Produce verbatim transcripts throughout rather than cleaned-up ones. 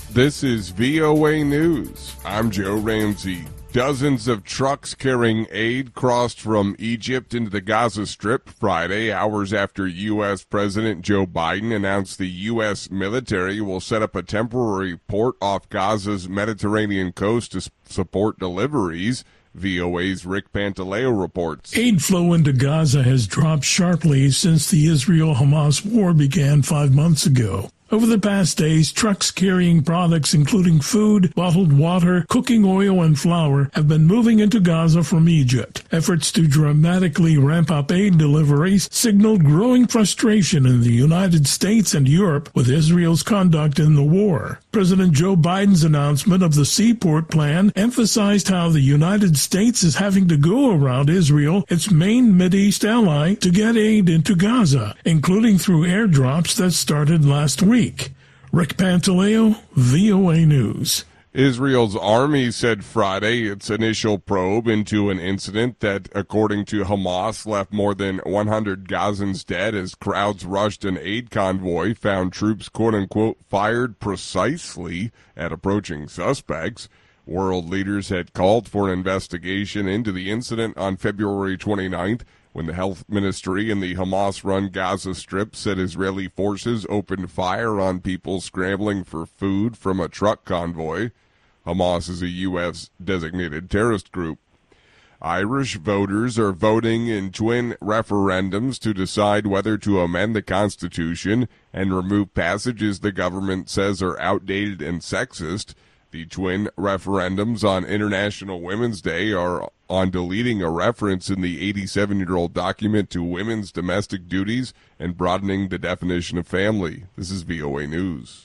This is V O A News. I'm Joe Ramsey. Dozens of trucks carrying aid crossed from Egypt into the Gaza Strip Friday, hours after U S. President Joe Biden announced the U S military will set up a temporary port off Gaza's Mediterranean coast to support deliveries. V O A's Rick Pantaleo reports. Aid flow into Gaza has dropped sharply since the Israel-Hamas war began five months ago. Over the past days, trucks carrying products including food, bottled water, cooking oil, and flour have been moving into Gaza from Egypt. Efforts to dramatically ramp up aid deliveries signaled growing frustration in the United States and Europe with Israel's conduct in the war. President Joe Biden's announcement of the Seaport Plan emphasized how the United States is having to go around Israel, its main Mideast ally, to get aid into Gaza, including through airdrops that started last week. Rick Pantaleo, V O A News. Israel's army said Friday its initial probe into an incident that, according to Hamas, left more than one hundred Gazans dead as crowds rushed an aid convoy, found troops, quote-unquote, fired precisely at approaching suspects. World leaders had called for an investigation into the incident on February twenty-ninth, when the health ministry in the Hamas-run Gaza Strip said Israeli forces opened fire on people scrambling for food from a truck convoy. Hamas is a U S-designated terrorist group. Irish voters are voting in twin referendums to decide whether to amend the Constitution and remove passages the government says are outdated and sexist. The twin referendums on International Women's Day are on deleting a reference in the eighty-seven-year-old document to women's domestic duties and broadening the definition of family. This is V O A News.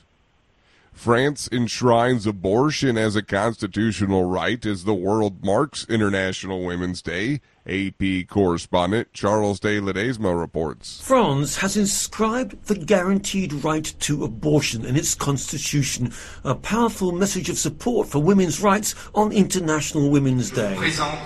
France enshrines abortion as a constitutional right as the world marks International Women's Day. A P correspondent Charles de Ledesma reports. France has inscribed the guaranteed right to abortion in its constitution, a powerful message of support for women's rights on International Women's Day.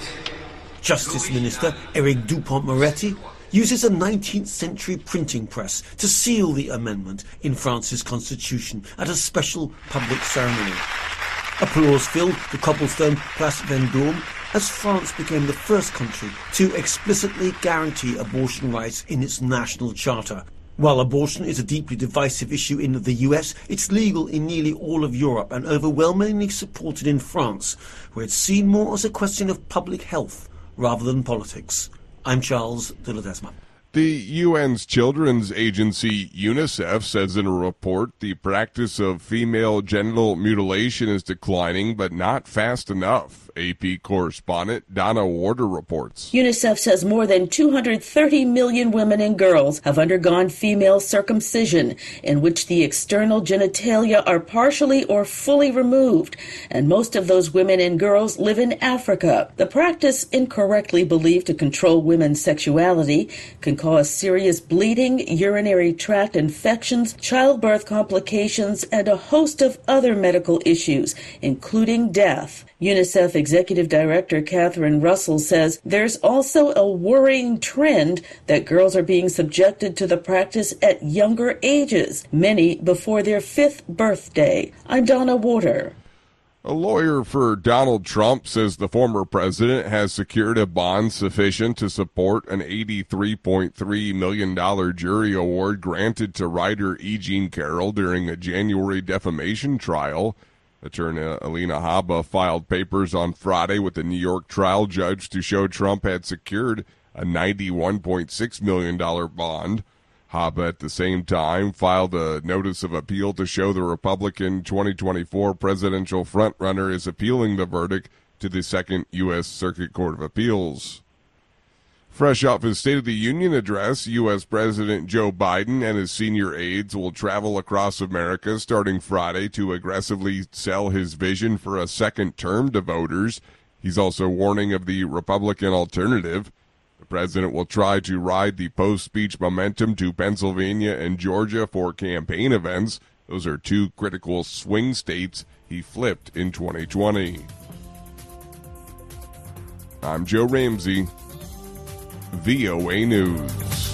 Justice Minister Éric Dupond-Moretti uses a nineteenth century printing press to seal the amendment in France's constitution at a special public ceremony. Applause filled the cobblestone Place Vendôme as France became the first country to explicitly guarantee abortion rights in its national charter. While abortion is a deeply divisive issue in the U S, it's legal in nearly all of Europe and overwhelmingly supported in France, where it's seen more as a question of public health rather than politics. I'm Charles de Ledesma. The U N's children's agency UNICEF says in a report the practice of female genital mutilation is declining, but not fast enough. A P correspondent Donna Warder reports. UNICEF says more than two hundred thirty million women and girls have undergone female circumcision, in which the external genitalia are partially or fully removed, and most of those women and girls live in Africa. The practice, incorrectly believed to control women's sexuality, can cause serious bleeding, urinary tract infections, childbirth complications, and a host of other medical issues, including death. UNICEF Executive Director Catherine Russell says there's also a worrying trend that girls are being subjected to the practice at younger ages, many before their fifth birthday. I'm Donna Warder. A lawyer for Donald Trump says the former president has secured a bond sufficient to support an eighty-three point three million dollars jury award granted to writer E. Jean Carroll during a January defamation trial. Attorney Alina Habba filed papers on Friday with the New York trial judge to show Trump had secured a ninety-one point six million dollars bond. Habba, at the same time, filed a notice of appeal to show the Republican twenty twenty-four presidential frontrunner is appealing the verdict to the Second U S. Circuit Court of Appeals. Fresh off his State of the Union address, U S. President Joe Biden and his senior aides will travel across America starting Friday to aggressively sell his vision for a second term to voters. He's also warning of the Republican alternative. The president will try to ride the post-speech momentum to Pennsylvania and Georgia for campaign events. Those are two critical swing states he flipped in twenty twenty. I'm Joe Ramsey, V O A News.